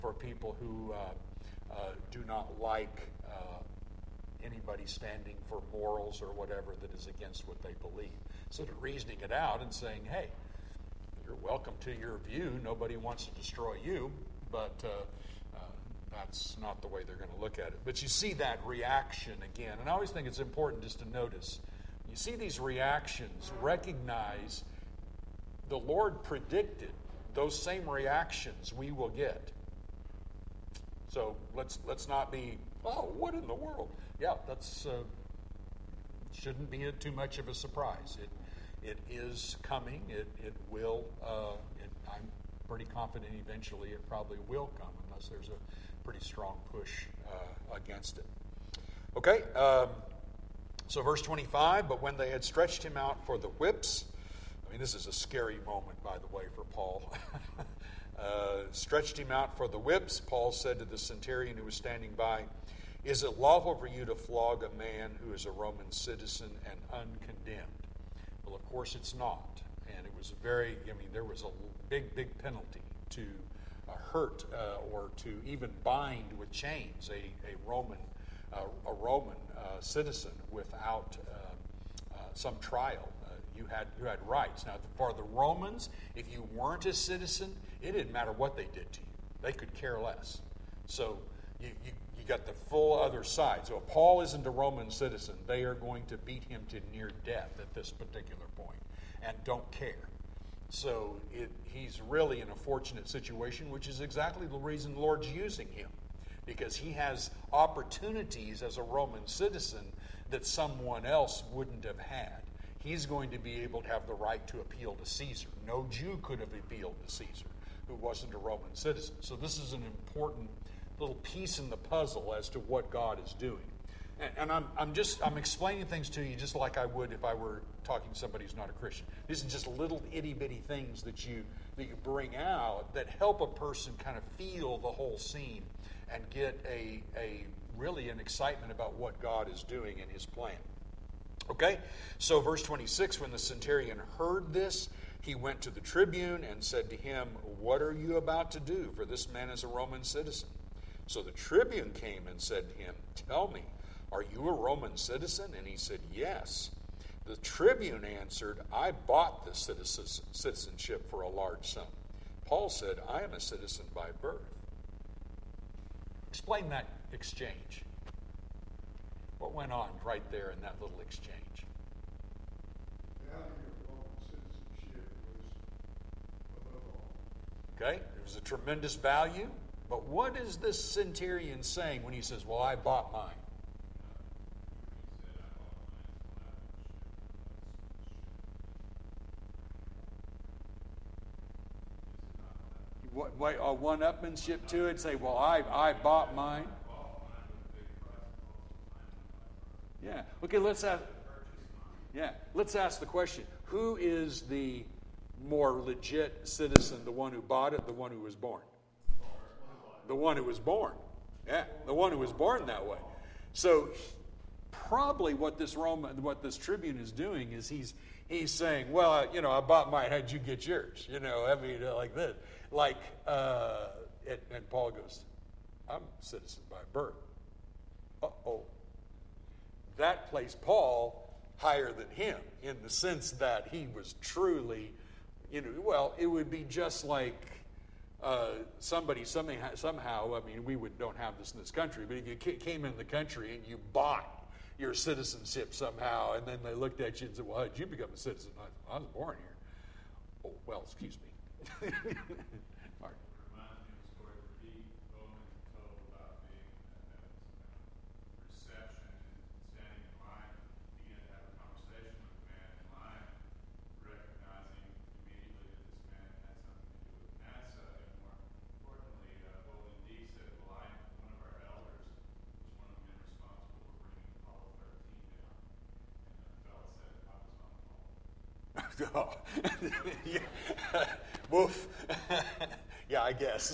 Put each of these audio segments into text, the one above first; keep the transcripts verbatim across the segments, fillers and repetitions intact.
for people who uh, uh, do not like uh, anybody standing for morals or whatever that is against what they believe. Instead of reasoning it out and saying, hey, you're welcome to your view, nobody wants to destroy you, but uh, uh, that's not the way they're going to look at it. But you see that reaction again, and I always think it's important just to notice, you see these reactions, recognize the Lord predicted those same reactions we will get. So let's let's not be, oh, what in the world? Yeah, that's uh, shouldn't be a, too much of a surprise. It it is coming. It it will. Uh, it, I'm pretty confident eventually it probably will come, unless there's a pretty strong push uh, against it. Okay. Um, so verse twenty-five. But when they had stretched him out for the whips, I mean, this is a scary moment, by the way, for Paul. uh, stretched him out for the whips, Paul said to the centurion who was standing by, "Is it lawful for you to flog a man who is a Roman citizen and uncondemned?" Well, of course it's not. And it was very, I mean, there was a big, big penalty to uh, hurt uh, or to even bind with chains a, a Roman uh, a Roman uh, citizen without uh, uh, some trial. You had you had rights. Now, for the Romans, if you weren't a citizen, it didn't matter what they did to you. They could care less. So you, you, you got the full other side. So if Paul isn't a Roman citizen, they are going to beat him to near death at this particular point and don't care. So it, he's really in a fortunate situation, which is exactly the reason the Lord's using him, because he has opportunities as a Roman citizen that someone else wouldn't have had. He's going to be able to have the right to appeal to Caesar. No Jew could have appealed to Caesar who wasn't a Roman citizen. So this is an important little piece in the puzzle as to what God is doing. And, and I'm, I'm just I'm explaining things to you just like I would if I were talking to somebody who's not a Christian. These are just little itty bitty things that you that you bring out that help a person kind of feel the whole scene and get a a really an excitement about what God is doing in His plan. Okay, so verse twenty-six, when the centurion heard this, he went to the tribune and said to him, "What are you about to do? For this man is a Roman citizen." So the tribune came and said to him, "Tell me, are you a Roman citizen?" And he said, "Yes." The tribune answered, "I bought this citizenship for a large sum." Paul said, "I am a citizen by birth." Explain that exchange. What went on right there in that little exchange? The value of Roman citizenship was above all. Okay, there was a tremendous value, but what is this centurion saying when he says, "Well, I bought mine"? What, what, a one-upmanship to it? Say, "Well, I I bought mine." Yeah. Okay, let's ask. Yeah, let's ask the question: who is the more legit citizen? The one who bought it, the one who was born? The one who was born. Yeah, the one who was born that way. So, probably what this Roman, what this tribune is doing is he's he's saying, "Well, uh, you know, I bought mine. How'd you get yours?" You know, I mean, uh, like this, like, uh, and, and Paul goes, "I'm a citizen by birth." Uh oh. That placed Paul higher than him in the sense that he was truly, you know, well, it would be just like uh, somebody somehow, somehow, I mean, we would don't have this in this country, but if you came in the country and you bought your citizenship somehow, and then they looked at you and said, "Well, how did you become a citizen?" I, I was born here. Oh, well, excuse me. All right. Oh. Yeah. Woof. Yeah, I guess.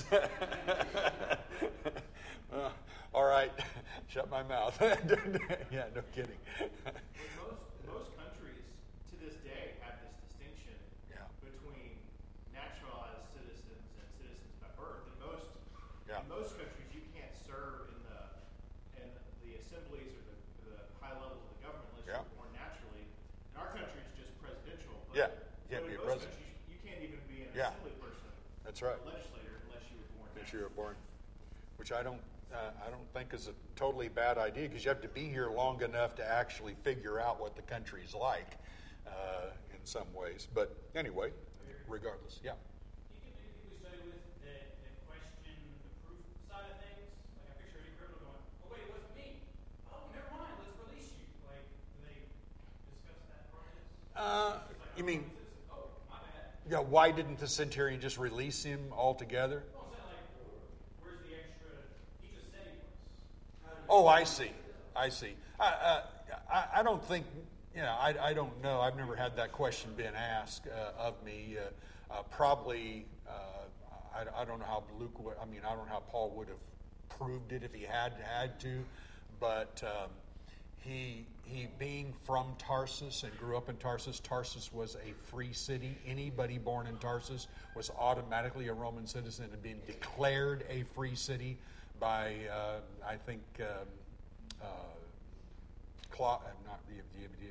uh, all right. Shut my mouth. Yeah, no kidding. Most, most countries to this day have this distinction yeah. between naturalized citizens and citizens by birth. And most, yeah. in most countries, you can't serve in the in the assemblies or the, the high levels of the government unless Yeah. you're born naturally. In our country, it's just presidential. But Yeah, you can't so be in a most president. countries, you can't even be an Yeah. assembly person, That's right. or a legislator, unless you were born Since naturally. you were born, which I don't, uh, I don't think is a totally bad idea, because you have to be here long enough to actually figure out what the country's like uh, in some ways. But anyway, regardless, yeah. You can maybe we study with the, the question, the proof side of things. Like I picture any criminal going, "Oh wait, it wasn't me. Oh, never mind. Let's release you." Like, do they discuss that part of this? Uh, It's like, you I'm a mean, citizen. Oh, my bad. yeah? Why didn't the centurion just release him altogether? Well, I'm saying like, where's the extra? He just said he was. Oh, I see. I see. I, uh, I, I don't think, you know, I, I don't know. I've never had that question been asked uh, of me. Uh, uh, probably, uh, I, I don't know how Luke would, I mean, I don't know how Paul would have proved it if he had had to, but um, he, he being from Tarsus and grew up in Tarsus, Tarsus was a free city. Anybody born in Tarsus was automatically a Roman citizen and being declared a free city by, uh, I think, um, uh, Cla- uh, not the, the, the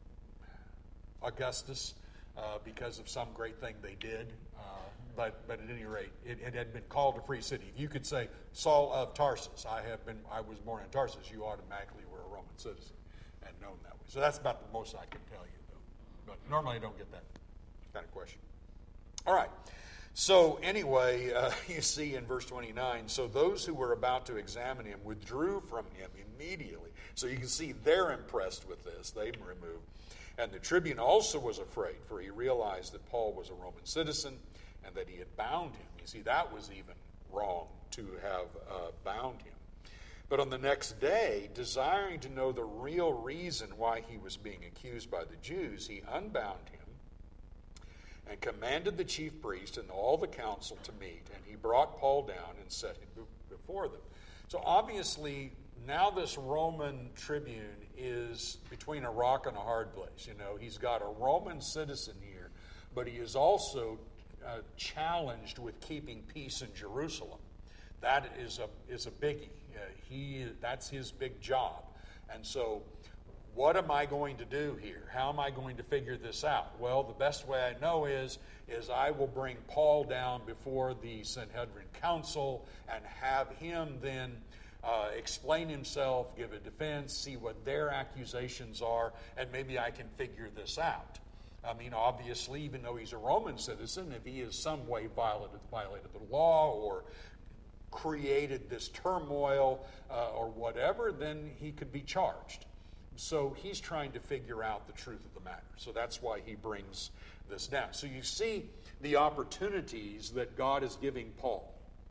Augustus, uh, because of some great thing they did. Uh, but but at any rate, it, it had been called a free city. If you could say, Saul of Tarsus, I have been, I was born in Tarsus, you automatically were a Roman citizen and known that way. So that's about the most I can tell you, though. But normally I don't get that kind of question. All right. So anyway, uh, you see in verse twenty-nine, so those who were about to examine him withdrew from him immediately. So you can see they're impressed with this. They removed. And the tribune also was afraid, for he realized that Paul was a Roman citizen and that he had bound him. You see, that was even wrong to have uh, bound him. But on the next day, desiring to know the real reason why he was being accused by the Jews, he unbound him and commanded the chief priest and all the council to meet. And he brought Paul down and set him before them. So obviously, now this Roman tribune is between a rock and a hard place. You know, he's got a Roman citizen here, but he is also uh, challenged with keeping peace in Jerusalem. That is a is a biggie. Uh, he that's his big job. And so, what am I going to do here? How am I going to figure this out? Well, the best way I know is is I will bring Paul down before the Sanhedrin council and have him then Uh, explain himself, give a defense, see what their accusations are, and maybe I can figure this out. I mean, obviously, even though he's a Roman citizen, if he has some way violated, violated the law or created this turmoil uh, or whatever, then he could be charged. So he's trying to figure out the truth of the matter. So that's why he brings this down. So you see the opportunities that God is giving Paul.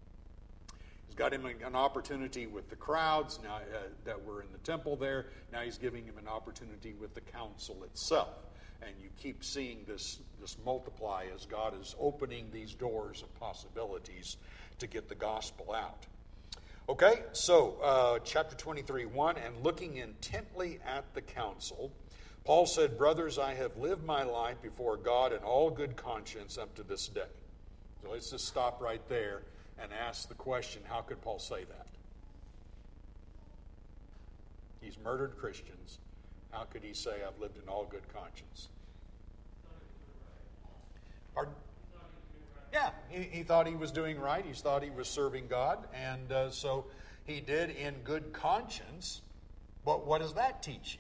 Got him an opportunity with the crowds now uh, that were in the temple there. Now he's giving him an opportunity with the council itself. And you keep seeing this, this multiply as God is opening these doors of possibilities to get the gospel out. Okay, so uh, chapter twenty-three, one, and looking intently at the council, Paul said, "Brothers, I have lived my life before God in all good conscience up to this day." So let's just stop right there and ask the question, how could Paul say that? He's murdered Christians. How could he say, I've lived in all good conscience? Pardon? Yeah, he, he thought he was doing right. He thought he was serving God. And uh, so he did in good conscience. But what does that teach you?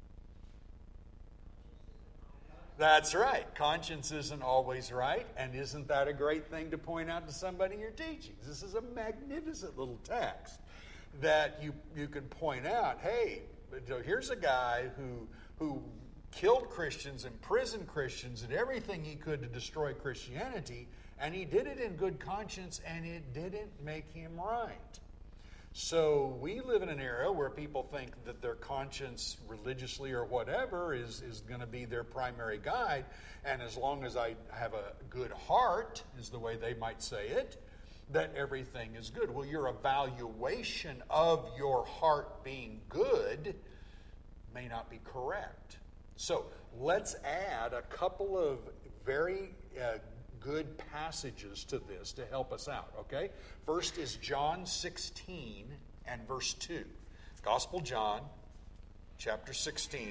That's right. Conscience isn't always right. And isn't that a great thing to point out to somebody you're teaching? This is a magnificent little text that you, you can point out, hey, here's a guy who, who killed Christians, imprisoned Christians, did everything he could to destroy Christianity, and he did it in good conscience, and it didn't make him right. So we live in an era where people think that their conscience, religiously or whatever, is, is going to be their primary guide. And as long as I have a good heart, is the way they might say it, that everything is good. Well, your evaluation of your heart being good may not be correct. So let's add a couple of very uh, good passages to this to help us out, okay? First is John sixteen and verse two. Gospel John, chapter sixteen.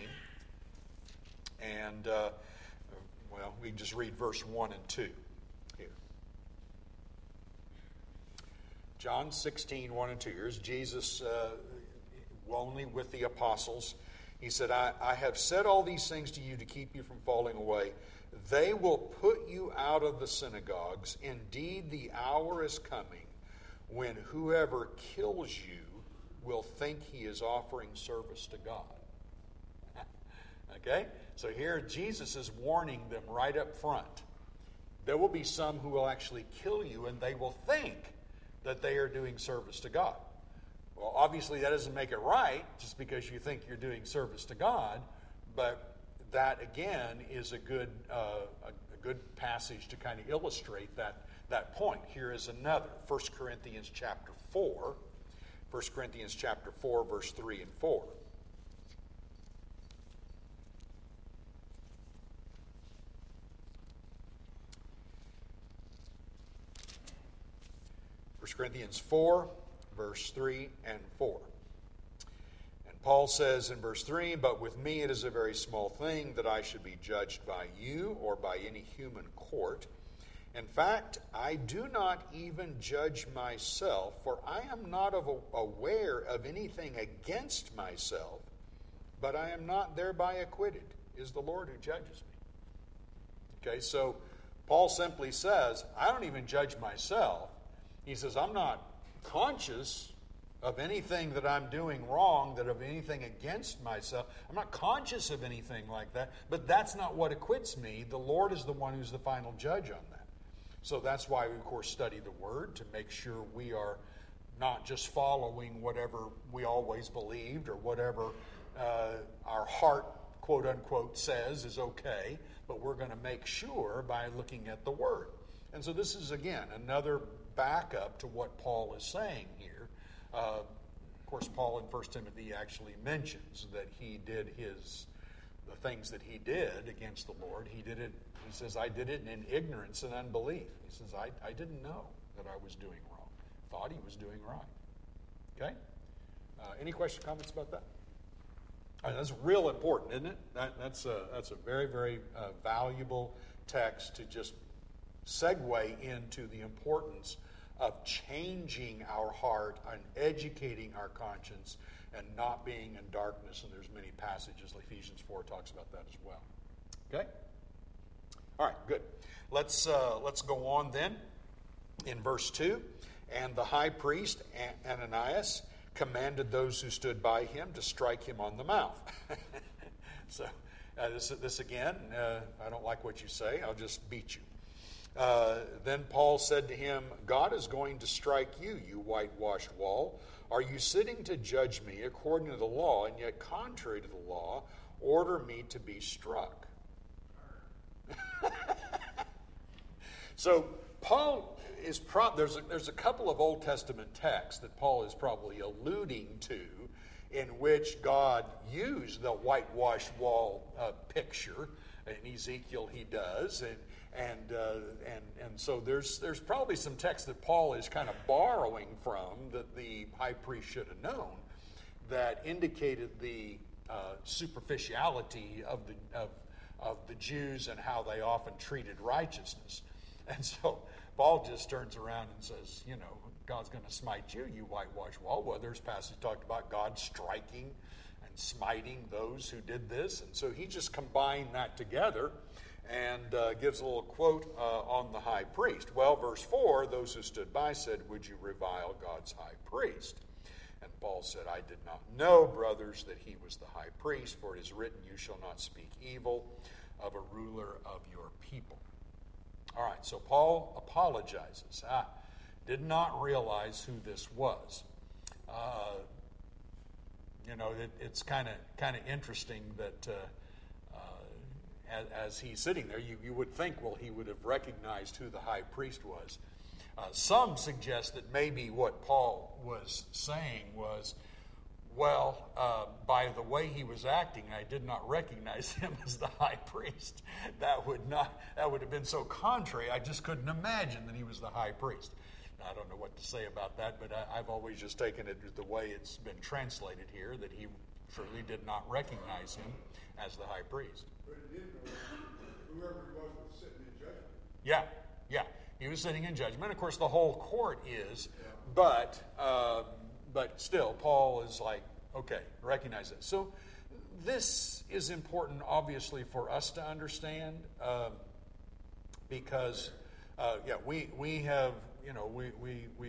And, uh, well, we can just read verse one and two here. John sixteen, one and two. Here's Jesus uh, only with the apostles. He said, I, I have said all these things to you to keep you from falling away. They will put you out of the synagogues. Indeed, the hour is coming when whoever kills you will think he is offering service to God. Okay? So here Jesus is warning them right up front. There will be some who will actually kill you, and they will think that they are doing service to God. Well, obviously that doesn't make it right just because you think you're doing service to God, but that again is a good uh, a, a good passage to kind of illustrate that that point. Here is another, First Corinthians chapter four. First Corinthians chapter four, verse three and four. First Corinthians four, verse three and four. And Paul says in verse three, but with me it is a very small thing that I should be judged by you or by any human court. In fact, I do not even judge myself, for I am not of a, aware of anything against myself, but I am not thereby acquitted. It is the Lord who judges me. Okay, so Paul simply says, I don't even judge myself. He says, I'm not conscious of anything that I'm doing wrong, that of anything against myself. I'm not conscious of anything like that, but that's not what acquits me. The Lord is the one who's the final judge on that. So that's why we, of course, study the Word, to make sure we are not just following whatever we always believed or whatever uh, our heart, quote unquote, says is okay, but we're going to make sure by looking at the Word. And so this is, again, another backup to what Paul is saying here. Uh, of course, Paul in First Timothy actually mentions that he did his, the things that he did against the Lord. He did it, he says, I did it in ignorance and unbelief. He says, I, I didn't know that I was doing wrong. Thought he was doing right. Okay? Uh, any questions, comments about that? All right, that's real important, isn't it? That, that's, a, that's a very, very uh, valuable text to just segue into the importance of changing our heart and educating our conscience and not being in darkness. And there's many passages, like Ephesians four talks about that as well. Okay? All right, good. Let's, uh, let's go on then in verse two. And the high priest, Ananias, commanded those who stood by him to strike him on the mouth. so uh, this, this again, uh, I don't like what you say, I'll just beat you. Uh, then Paul said to him, God is going to strike you, you whitewashed wall. Are you sitting to judge me according to the law, and yet contrary to the law, order me to be struck? So Paul is pro- there's a, there's a couple of Old Testament texts that Paul is probably alluding to, in which God used the whitewashed wall uh, picture. In Ezekiel, he does, and and uh, and and so there's there's probably some text that Paul is kind of borrowing from that the high priest should have known, that indicated the uh, superficiality of the of of the Jews and how they often treated righteousness. And so Paul just turns around and says, you know, God's going to smite you, you whitewashed wall. Well, there's passage talked about God striking and smiting those who did this. And so he just combined that together and uh, gives a little quote uh, on the high priest. Well, verse four, those who stood by said, would you revile God's high priest? And Paul said, I did not know, brothers, that he was the high priest, for it is written, you shall not speak evil of a ruler of your people. All right, so Paul apologizes. I did not realize who this was. Uh, you know, it, it's kind of kind of interesting that uh, uh, as, as he's sitting there, you, you would think, well, he would have recognized who the high priest was. Uh, some suggest that maybe what Paul was saying was, Well, uh, by the way he was acting, I did not recognize him as the high priest. That would not, that would have been so contrary, I just couldn't imagine that he was the high priest. Now, I don't know what to say about that, but I, I've always just taken it the way it's been translated here, that he surely did not recognize him as the high priest. But he did know whoever he was was sitting in judgment. Yeah, yeah. He was sitting in judgment. Of course, the whole court is, but uh, but still, Paul is like, okay, recognize it. So this is important, obviously, for us to understand, um, because, uh, yeah, we we have, you know, we we we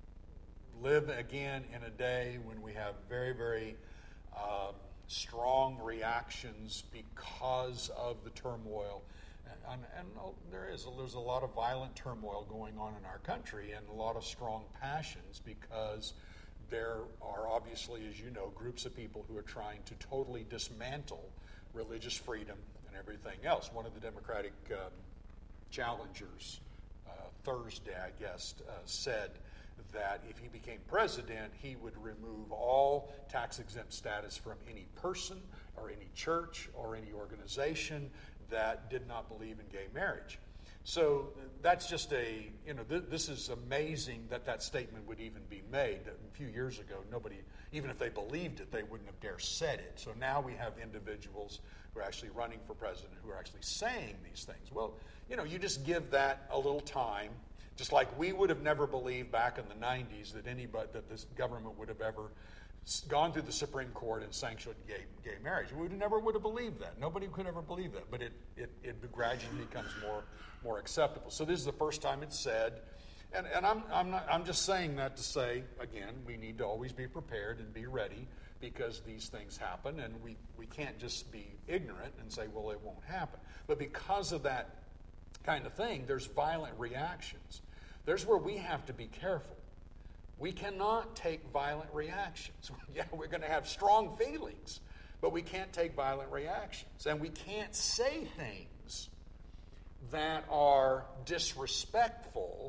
live again in a day when we have very very um, strong reactions because of the turmoil. And, and there is there's a lot of violent turmoil going on in our country, and a lot of strong passions, because there are obviously, as you know, groups of people who are trying to totally dismantle religious freedom and everything else. One of the Democratic um, challengers uh, Thursday, I guess, uh, said that if he became president, he would remove all tax-exempt status from any person or any church or any organization that did not believe in gay marriage. So that's just a, you know, th- this is amazing that that statement would even be made. A few years ago, nobody, even if they believed it, they wouldn't have dare said it. So now we have individuals who are actually running for president who are actually saying these things. Well, you know, you just give that a little time, just like we would have never believed back in the nineties that anybody, that this government would have ever gone through the Supreme Court and sanctioned gay, gay marriage. We would never would have believed that. Nobody could ever believe that. But it, it, it gradually becomes more more acceptable. So this is the first time it's said. And, and I'm, I'm, not, I'm just saying that to say, again, we need to always be prepared and be ready, because these things happen, and we, we can't just be ignorant and say, well, it won't happen. But because of that kind of thing, there's violent reactions. There's where we have to be careful. We cannot take violent reactions. Yeah, we're going to have strong feelings, but we can't take violent reactions. And we can't say things that are disrespectful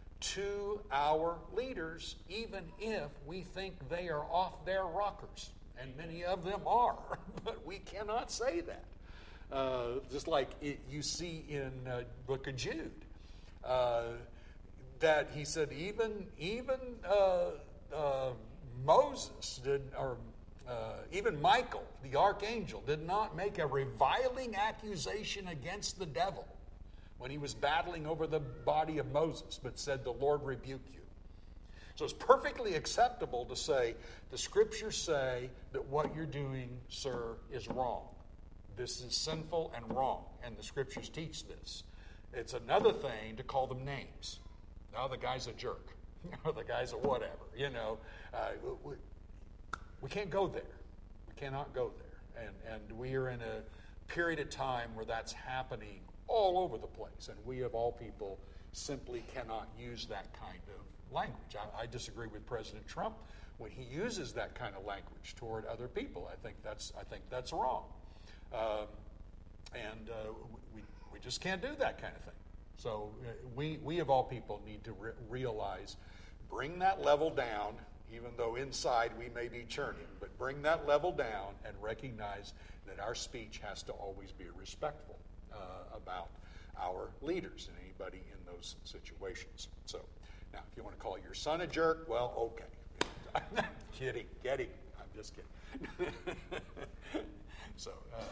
to our leaders, even if we think they are off their rockers. And many of them are, but we cannot say that. Uh, just like it, you see in uh, Book of Jude. Uh, that he said even even uh, uh, Moses did, or uh, even Michael, the archangel, did not make a reviling accusation against the devil when he was battling over the body of Moses, but said, "The Lord rebuke you." So it's perfectly acceptable to say, the scriptures say that what you're doing, sir, is wrong. This is sinful and wrong, and the scriptures teach this. It's another thing to call them names. Now the guy's a jerk, or the guy's a whatever, you know. Uh, we, we can't go there. We cannot go there. And, and we are in a period of time where that's happening all over the place. And we, of all people, simply cannot use that kind of language. I, I disagree with President Trump when he uses that kind of language toward other people. I think that's, I think that's wrong. Um, and uh, we, we just can't do that kind of thing. So uh, we, we of all people need to re- realize, bring that level down, even though inside we may be churning, but bring that level down and recognize that our speech has to always be respectful uh, about our leaders and anybody in those situations. So now, if you want to call your son a jerk, well, okay. I'm kidding, kidding. I'm just kidding. so, uh,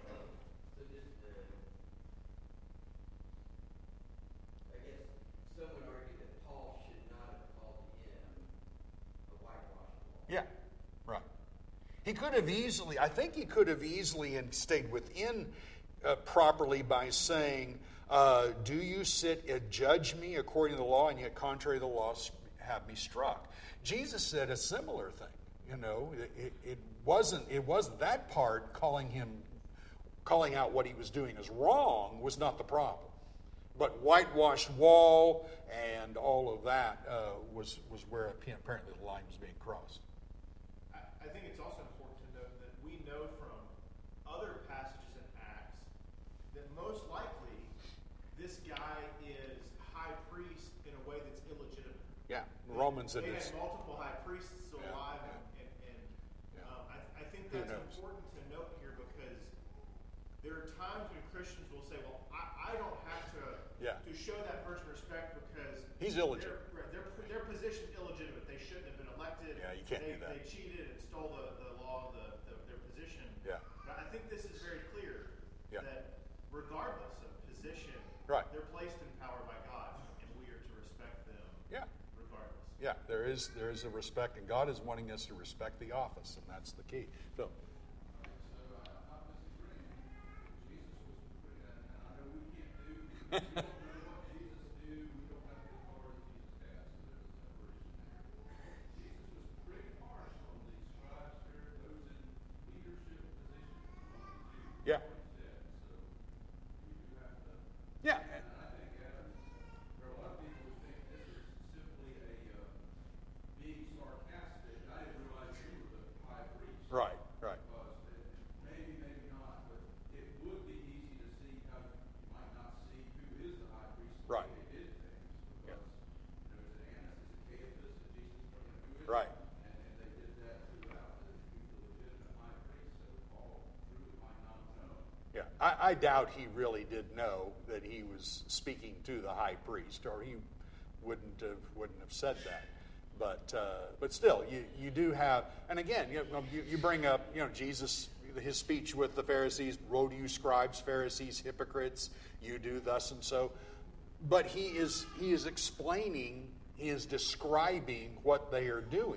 Yeah, right. He could have easily, I think he could have easily and stayed within uh, properly by saying, uh, do you sit and judge me according to the law, and yet contrary to the law have me struck? Jesus said a similar thing. You know, it, it wasn't, it wasn't that part, calling him, calling out what he was doing as wrong was not the problem. But whitewashed wall and all of that uh, was, was where apparently the line was being crossed. I think it's also important to note that we know from other passages in Acts that most likely this guy is high priest in a way that's illegitimate. Yeah, Romans they it is. had multiple high priests still Yeah, alive, yeah. and, and, Yeah. who that's knows? important to note here because there are times when Christians will say, well, I, I don't have to Yeah. to show that person respect because He's illegitimate. Their, their, their position illegitimate. They shouldn't have been elected. Yeah, you can't they, do that. They cheated and stole the, the law, the, the, their position. Yeah. But I think this is very clear Yeah. that regardless of position, Right. they're placed in power by God, and we are to respect them Yeah. regardless. Yeah, there is there is a respect, and God is wanting us to respect the office, and that's the key. Phil. Yeah. Yeah. Right, right. Maybe, maybe not, but it would be easy to see how you might not see who is the high priest the Right. way they did things. Yeah. Because, you know, is it Annas, is it Caiaphas, is Jesus, you know, who is Right. it? And, and they did that throughout. And who's the legitimate high priest? So Paul truly might not have known. Yeah, I, I doubt he really did know that he was speaking to the high priest, or he wouldn't have wouldn't have said that. But uh, but still, you, you do have, and again, you, know, you you bring up, you know, Jesus, his speech with the Pharisees, woe to you scribes, Pharisees, hypocrites, you do thus and so. But he is he is explaining, he is describing what they are doing.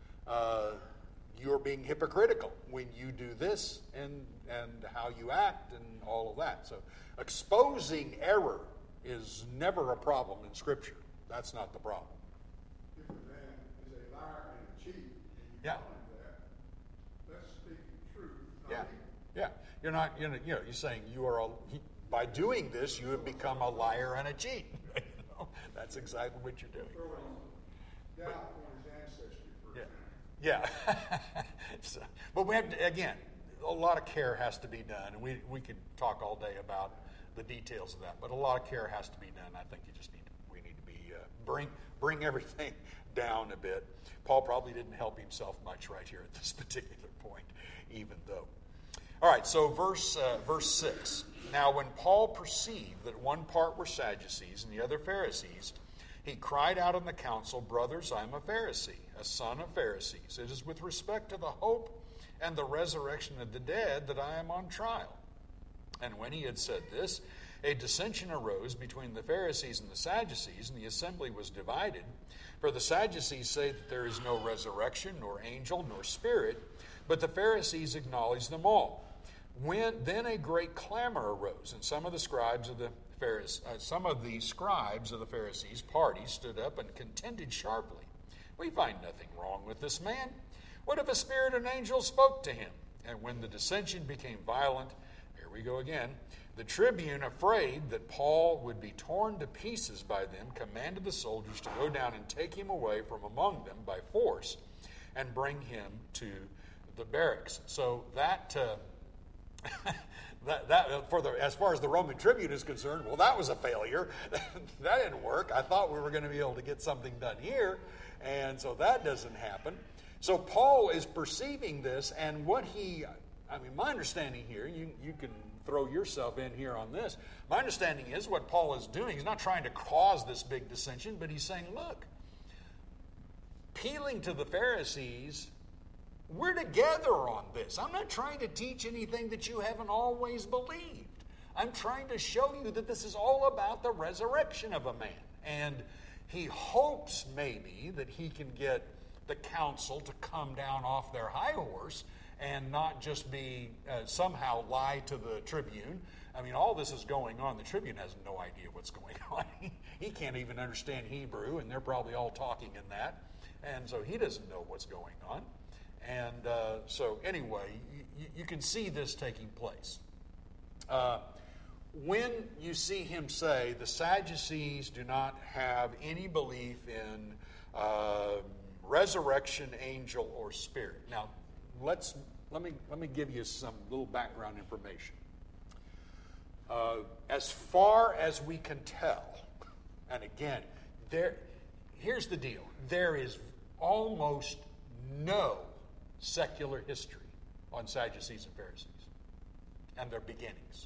Uh, you're being hypocritical when you do this and and how you act and all of that. So exposing error is never a problem in Scripture. That's not the problem. If a man is a liar and a cheat, and you Yeah. tell him that, that's speaking truth, not Yeah, evil. yeah. You're not, you know, you know, you're saying you are a, he, by doing this, you have become a liar and a cheat. You know, that's exactly what you're doing. Throwing doubt on his ancestry, for Yeah, example. yeah. So, but we have to, again, a lot of care has to be done, and we we could talk all day about the details of that. But a lot of care has to be done. I think you just need to, we need to be uh, bring bring everything down a bit. Paul probably didn't help himself much right here at this particular point, even though. All right, so verse uh, verse six. Now, when Paul perceived that one part were Sadducees and the other Pharisees, he cried out in the council, "Brothers, I am a Pharisee, a son of Pharisees. It is with respect to the hope and the resurrection of the dead that I am on trial." And when he had said this, a dissension arose between the Pharisees and the Sadducees, and the assembly was divided. For the Sadducees say that there is no resurrection, nor angel, nor spirit, but the Pharisees acknowledge them all. When then a great clamor arose, and some of the scribes of the Pharisees, uh, some of the scribes of the Pharisees' party stood up and contended sharply. "We find nothing wrong with this man. What if a spirit or an angel spoke to him?" And when the dissension became violent, here we go again, the tribune, afraid that Paul would be torn to pieces by them, commanded the soldiers to go down and take him away from among them by force and bring him to the barracks. So that, uh, that, that for the as far as the Roman tribune is concerned, well, that was a failure. That didn't work. I thought we were going to be able to get something done here, and so that doesn't happen. So Paul is perceiving this, and what he, I mean, my understanding here, you, you can throw yourself in here on this. My understanding is what Paul is doing, he's not trying to cause this big dissension, but he's saying, look, appealing to the Pharisees, we're together on this. I'm not trying to teach anything that you haven't always believed. I'm trying to show you that this is all about the resurrection of a man. And he hopes maybe that he can get the council to come down off their high horse and not just be uh, somehow lie to the tribune. I mean, all this is going on. The tribune has no idea what's going on. He can't even understand Hebrew, and they're probably all talking in that. And so he doesn't know what's going on. And uh, so anyway, you, you can see this taking place. Uh, when you see him say, the Sadducees do not have any belief in uh, resurrection, angel, or spirit. Now, let's let me let me give you some little background information. Uh, as far as we can tell, and again, there, here's the deal: there is almost no secular history on Sadducees and Pharisees and their beginnings?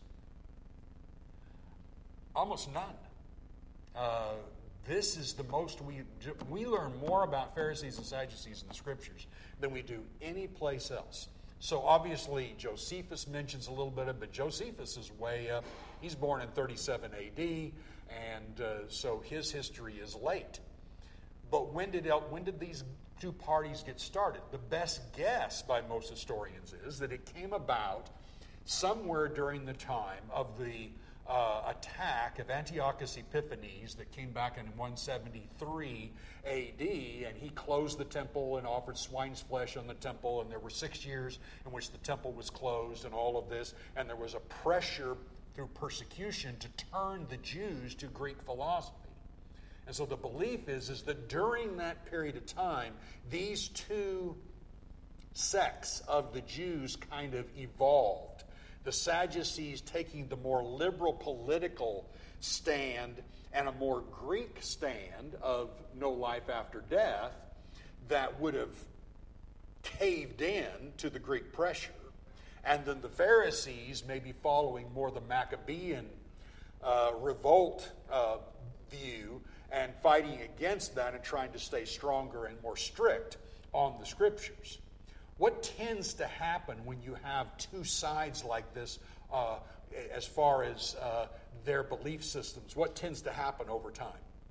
Almost none. Uh, this is the most we we learn more about Pharisees and Sadducees in the Scriptures than we do any place else. So obviously Josephus mentions a little bit of it, but Josephus is way up. He's born in thirty-seven A D, and uh, so his history is late. But when did when did these two parties get started? The best guess by most historians is that it came about somewhere during the time of the uh, attack of Antiochus Epiphanes that came back in one seventy-three A D, and he closed the temple and offered swine's flesh on the temple, and there were six years in which the temple was closed and all of this, and there was a pressure through persecution to turn the Jews to Greek philosophy. And so the belief is, is that during that period of time, these two sects of the Jews kind of evolved. The Sadducees taking the more liberal political stand and a more Greek stand of no life after death that would have caved in to the Greek pressure. And then the Pharisees maybe following more the Maccabean uh, revolt uh, view and fighting against that and trying to stay stronger and more strict on the Scriptures. What tends to happen when you have two sides like this uh, as far as uh, their belief systems? What tends to happen over time?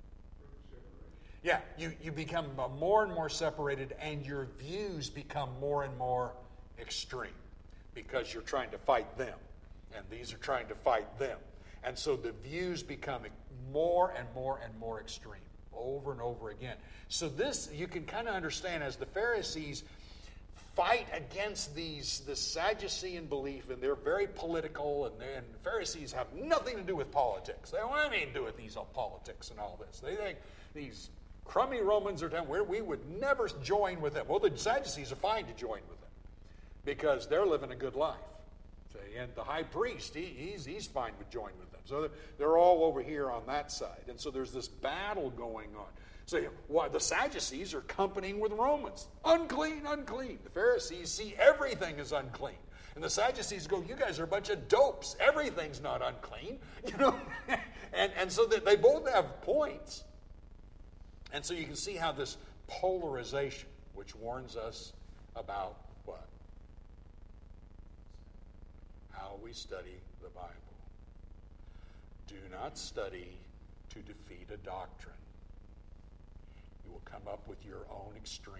Yeah, you, you become more and more separated, and your views become more and more extreme because you're trying to fight them, and these are trying to fight them. And so the views become more and more and more extreme over and over again. So this, you can kind of understand as the Pharisees fight against these this Sadducean belief, and they're very political, and, and Pharisees have nothing to do with politics. They don't want anything to do with these all politics and all this. They think these crummy Romans are telling where we would never join with them. Well, the Sadducees are fine to join with them because they're living a good life. See, and the high priest, he, he's he's fine with joining with them. So they're, they're all over here on that side, and so there's this battle going on. So why the Sadducees are accompanying with Romans. Unclean, unclean. The Pharisees see everything as unclean. And the Sadducees go, you guys are a bunch of dopes. Everything's not unclean. You know? and, and so that they both have points. And so you can see how this polarization, which warns us about what? How we study the Bible. Do not study to defeat a doctrine. You will come up with your own extreme.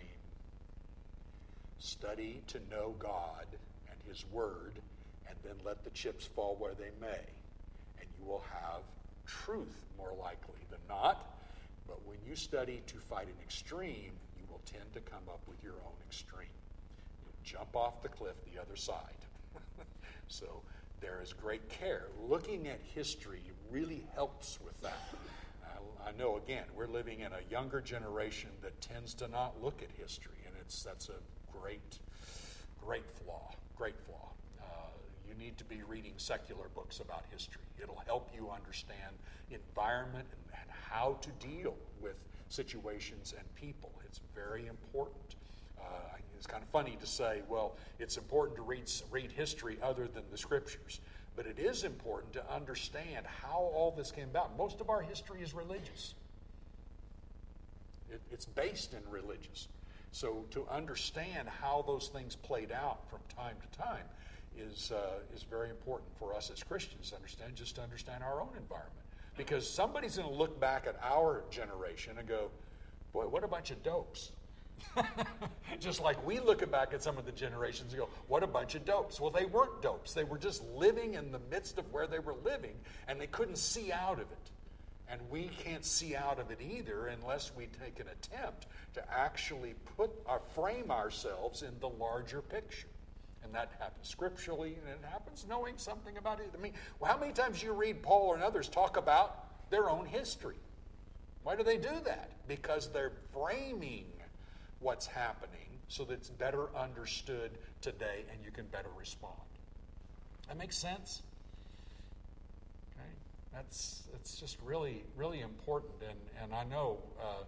Study to know God and His Word, and then let the chips fall where they may. And you will have truth more likely than not. But when you study to fight an extreme, you will tend to come up with your own extreme. You'll jump off the cliff the other side. So there is great care. Looking at history really helps with that. I know, again, we're living in a younger generation that tends to not look at history, and it's that's a great, great flaw, great flaw. Uh, you need to be reading secular books about history. It'll help you understand environment and, and how to deal with situations and people. It's very important. Uh, it's kind of funny to say, well, it's important to read, read history other than the Scriptures. But it is important to understand how all this came about. Most of our history is religious. It, it's based in religious. So to understand how those things played out from time to time is uh, is very important for us as Christians to understand, just to understand our own environment. Because somebody's going to look back at our generation and go, boy, what a bunch of dopes. Just like we look back at some of the generations and go, what a bunch of dopes. Well, they weren't dopes. They were just living in the midst of where they were living, and they couldn't see out of it. And we can't see out of it either unless we take an attempt to actually put our, frame ourselves in the larger picture. And that happens scripturally, and it happens knowing something about it. I mean, well, how many times do you read Paul and others talk about their own history? Why do they do that? Because they're framing what's happening so that it's better understood today and you can better respond. That makes sense? Okay. That's it's just really, really important. And, and I know, uh,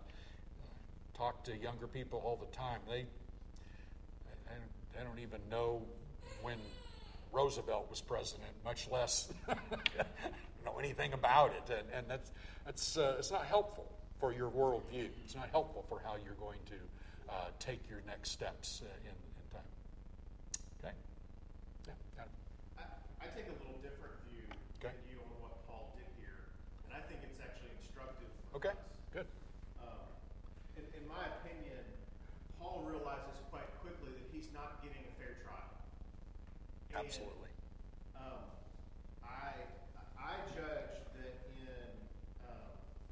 talk to younger people all the time. They, they, they don't even know when Roosevelt was president, much less know anything about it. And, and that's, that's uh, it's not helpful for your worldview. It's not helpful for how you're going to uh, take your next steps uh, in, in time. Okay? Yeah, got it. I, I take a little different view Okay. than you on what Paul did here, and I think it's actually instructive for Okay, us. good. Um, in, in my opinion, Paul realizes quite quickly that he's not getting a fair trial. And, Absolutely. Um, I I judge that in um,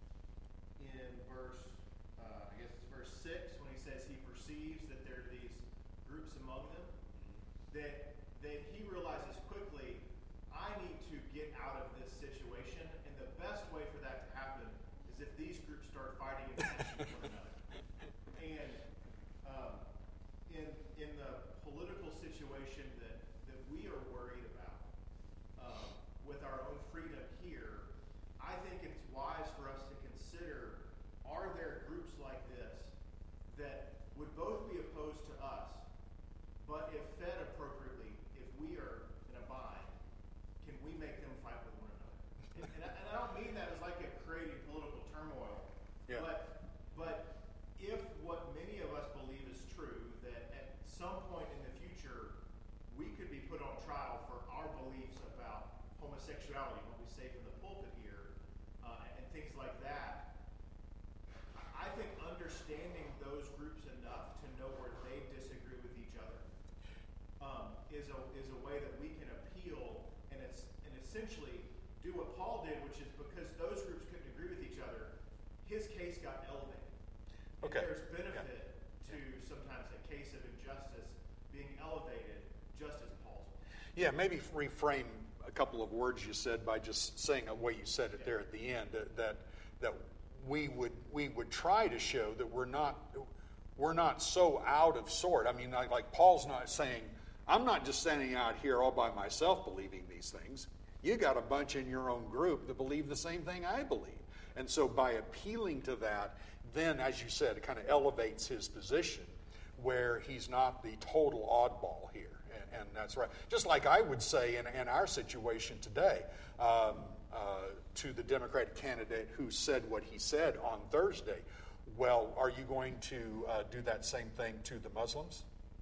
in verse uh, I guess it's verse six when he says he perceives that there are these groups among them, that that he realizes quickly, I need to get out of this situation, and the best way for that to happen is if these groups start fighting against one another. And um, in in the political situation that, that we are worried about um, with our own freedom here, I think it's wise for us to consider, are there groups like this that would both be opposed to us, but if fed appropriately, if we are in a bind, can we make them fight with one another? And, and, I, and I don't mean that as like a creating political turmoil, Yeah. but but if what many of us believe is true, that at some point in the future we could be put on trial for our beliefs about homosexuality, what we say from the pulpit here, uh, and things like that, I think understanding those groups enough to know where they disagree with each other um, is a is a way that we can appeal and it's and essentially do what Paul did, which is because those groups couldn't agree with each other, his case got elevated. And Okay. there's benefit to sometimes a case of injustice being elevated, just as Paul's was. Yeah, maybe reframe a couple of words you said by just saying the way you said it there at the end, that that, that we would we would try to show that we're not we're not so out of sort. I mean, like, like Paul's not saying, I'm not just standing out here all by myself believing these things. You got a bunch in your own group that believe the same thing I believe. And so by appealing to that, then, as you said, it kind of elevates his position where he's not the total oddball here. And, and that's right. Just like I would say in, in our situation today, um, uh, to the Democratic candidate who said what he said on Thursday, well, are you going to uh, do that same thing to the Muslims?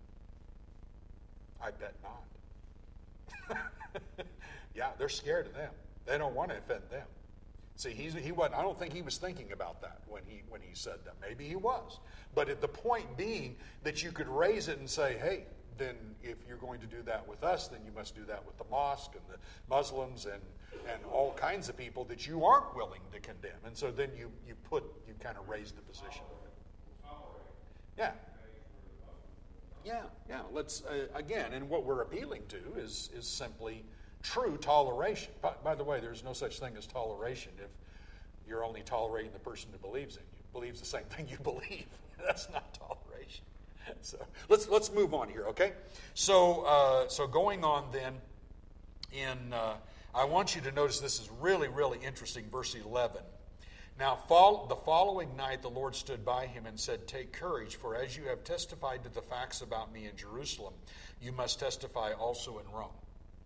I bet not. Yeah, they're scared of them. They don't want to offend them. See, he's, he wasn't. I don't think he was thinking about that when he when he said that. Maybe he was, but at the point being that you could raise it and say, "Hey, then if you're going to do that with us, then you must do that with the mosque and the Muslims and and all kinds of people that you aren't willing to condemn." And so then you you put you kind of raise the position. Yeah. Yeah, yeah. Let's uh, again, and what we're appealing to is is simply true toleration. By, by the way, there's no such thing as toleration if you're only tolerating the person who believes in you, believes the same thing you believe. That's not toleration. So let's let's move on here, okay? So uh, so going on then, in uh, I want you to notice this is really really interesting. Verse eleven. Now, fol- the following night, the Lord stood by him and said, "Take courage, for as you have testified to the facts about me in Jerusalem, you must testify also in Rome."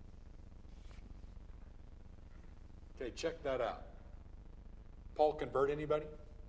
Okay, check that out. Paul convert anybody?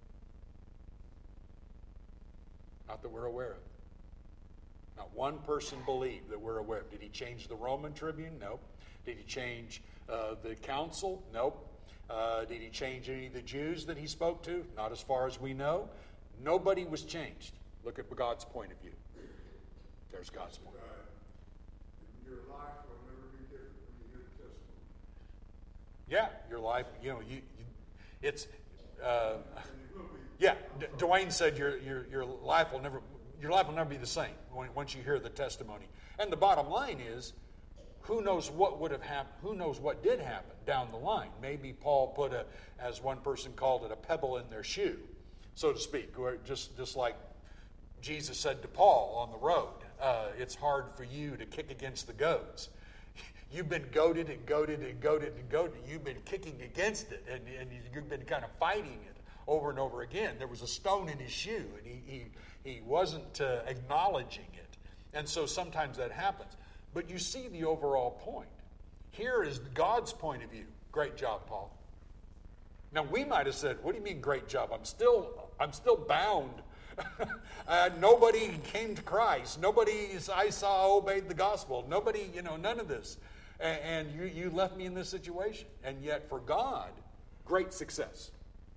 Not that we're aware of. Not one person believed that we're aware of. Did he change the Roman tribune? Nope. Did he change uh, the council? Nope. Uh, did he change any of the Jews that he spoke to? Not as far as we know. Nobody was changed. Look at God's point of view. There's God's point. Your life will never be different when you hear the testimony. Yeah, your life, you know, you, you it's, uh, yeah, D- Dwayne said your, your, your life will never, your life will never be the same when, once you hear the testimony. And the bottom line is, who knows what would have happened, who knows what did happen down the line. Maybe Paul put a, as one person called it, a pebble in their shoe, so to speak, or just, just like Jesus said to Paul on the road, uh, it's hard for you to kick against the goads. You've been goaded and goaded and goaded and goaded. You've been kicking against it, and, and you've been kind of fighting it over and over again. There was a stone in his shoe, and he he, he wasn't uh, acknowledging it. And so sometimes that happens. But you see the overall point. Here is God's point of view. Great job, Paul. Now we might have said, what do you mean great job? I'm still I'm still bound. uh, nobody came to Christ. Nobody I saw obeyed the gospel. Nobody, you know, none of this. And, and you, you left me in this situation. And yet for God, great success.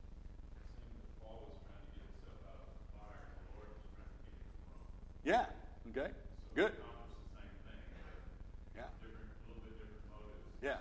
Yeah. Okay. Good. Yeah. Yeah.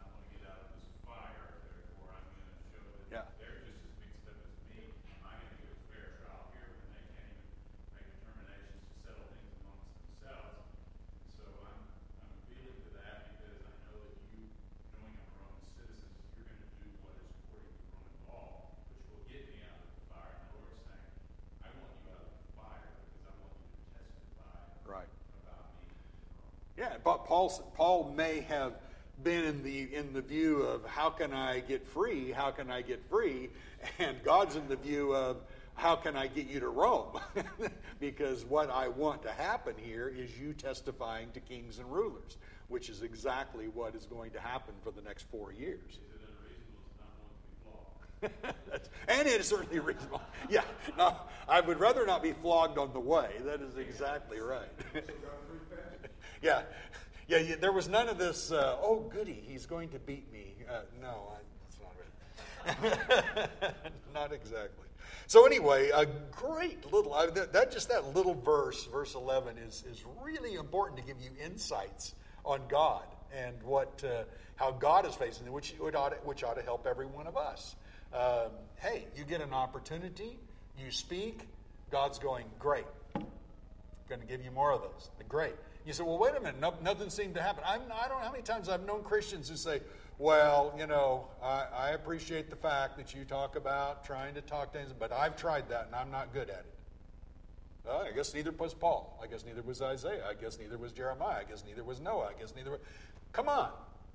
Yeah. They're just as mixed up as me. Am I going to get a fair trial here when they can't even make determinations to settle things amongst themselves? So I'm, I'm appealing to that because I know that you, knowing I'm Roman citizens, you're going to do what is according to Roman law, which will get me out of the fire. And the Lord's saying, I want you out of the fire because I want you to testify Right. about me. Yeah, but Paul Paul may have been in the in the view of how can I get free? How can I get free? And God's in the view of how can I get you to Rome? Because what I want to happen here is you testifying to kings and rulers, which is exactly what is going to happen for the next four years. Is it unreasonable to not want to be flogged? And it is certainly reasonable. Yeah, no, I would rather not be flogged on the way. That is exactly right. Yeah. Yeah, yeah, there was none of this, uh, oh, goody, he's going to beat me. Uh, no, I, that's not right. Not exactly. So anyway, a great little, uh, that, that just that little verse, verse eleven, is, is really important to give you insights on God and what uh, how God is facing it, which, which, ought to, which ought to help every one of us. Um, hey, you get an opportunity, you speak, God's going, great. I'm going to give you more of those. Great. You say, well, wait a minute, no, nothing seemed to happen. I'm, I don't know how many times I've known Christians who say, well, you know, I, I appreciate the fact that you talk about trying to talk things, but I've tried that and I'm not good at it. Well, I guess neither was Paul. I guess neither was Isaiah. I guess neither was Jeremiah. I guess neither was Noah. I guess neither was... Come on.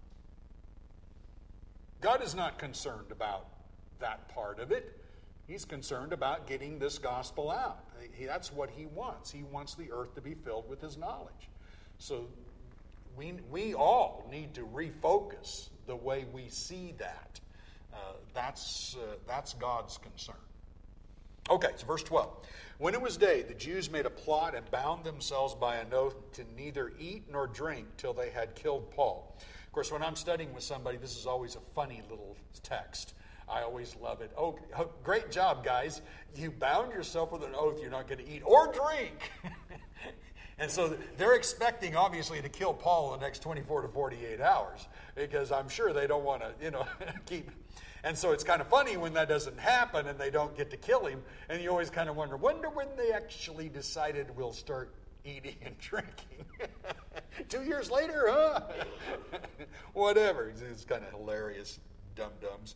God is not concerned about that part of it. He's concerned about getting this gospel out. He, that's what he wants. He wants the earth to be filled with his knowledge. So we, we all need to refocus the way we see that. Uh, that's, uh, that's God's concern. Okay, so verse twelve. When it was day, the Jews made a plot and bound themselves by an oath to neither eat nor drink till they had killed Paul. Of course, when I'm studying with somebody, this is always a funny little text. I always love it. Oh, great job, guys. You bound yourself with an oath you're not going to eat or drink. And so they're expecting, obviously, to kill Paul in the next twenty-four to forty-eight hours because I'm sure they don't want to, you know, keep... And so it's kind of funny when that doesn't happen and they don't get to kill him. And you always kind of wonder, wonder when they actually decided we'll start eating and drinking. Two years later, huh? Whatever. It's, it's kind of hilarious, dum-dums.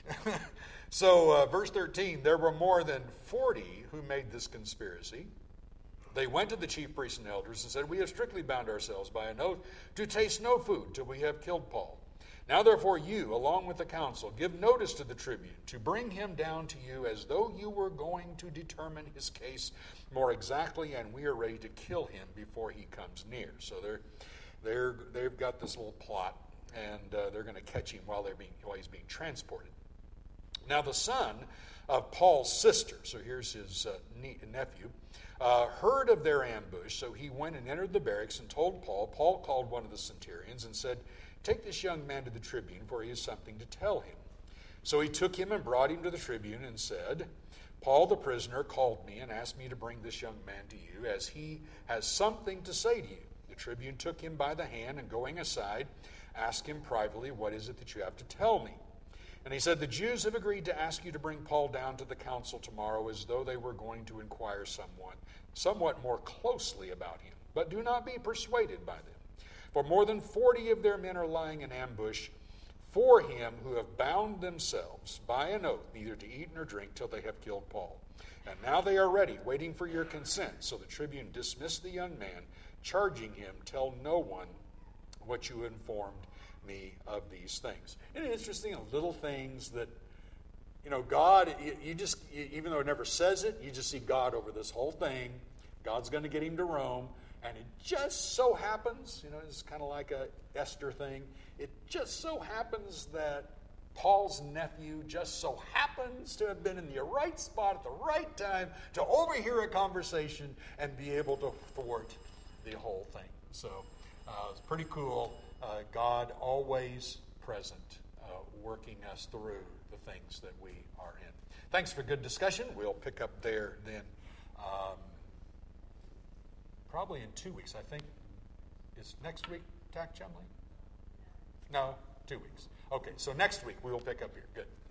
So, uh, verse thirteen, there were more than forty who made this conspiracy. They went to the chief priests and elders and said, we have strictly bound ourselves by an oath to taste no food till we have killed Paul. Now therefore you, along with the council, give notice to the tribune to bring him down to you as though you were going to determine his case more exactly, and we are ready to kill him before he comes near. So they're, they're, they've got this little plot, and uh, they're going to catch him while, they're being, while he's being transported. Now the son of Paul's sister, so here's his uh, nephew, uh, heard of their ambush, so he went and entered the barracks and told Paul. Paul called one of the centurions and said, take this young man to the tribune, for he has something to tell him. So he took him and brought him to the tribune and said, Paul the prisoner called me and asked me to bring this young man to you, as he has something to say to you. The tribune took him by the hand and going aside, asked him privately, what is it that you have to tell me? And he said, the Jews have agreed to ask you to bring Paul down to the council tomorrow as though they were going to inquire somewhat, somewhat more closely about him. But do not be persuaded by them. For more than forty of their men are lying in ambush for him who have bound themselves by an oath neither to eat nor drink till they have killed Paul. And now they are ready, waiting for your consent. So the tribune dismissed the young man, charging him, tell no one what you informed me of these things. Isn't it interesting, little things that, you know, God, you, you just, you, even though it never says it, you just see God over this whole thing. God's going to get him to Rome, and it just so happens, you know, it's kind of like a Esther thing. It just so happens that Paul's nephew just so happens to have been in the right spot at the right time to overhear a conversation and be able to thwart the whole thing. So uh, it's pretty cool. Uh, God always present, uh, working us through the things that we are in. Thanks for good discussion. We'll pick up there then. Um, probably in two weeks, I think. Is next week Tak Chumley? No, two weeks. Okay, so next week we will pick up here. Good.